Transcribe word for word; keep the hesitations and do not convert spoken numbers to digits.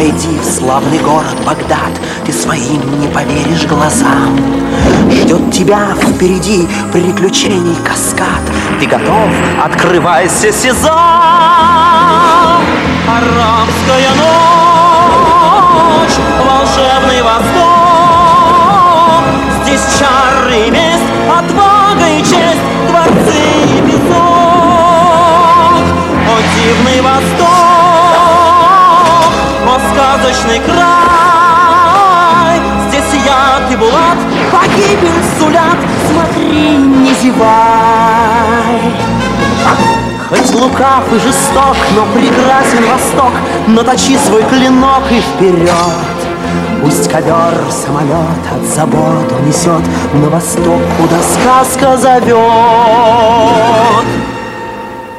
Войди в славный город Багдад, ты своим не поверишь глазам. Ждет тебя впереди приключений каскад. Ты готов? Открывайся, сезам! Арабская ночь, волшебный восток. Здесь чары и месть, отвага и честь, дворцы и песок. О, дивный восток, о, сказочный край. Здесь яд и булат, погибель сулят. Смотри, не зевай. Хоть лукав и жесток, но прекрасен Восток. Наточи свой клинок и вперед. Пусть ковер самолет от забот унесет на восток, куда сказка зовет.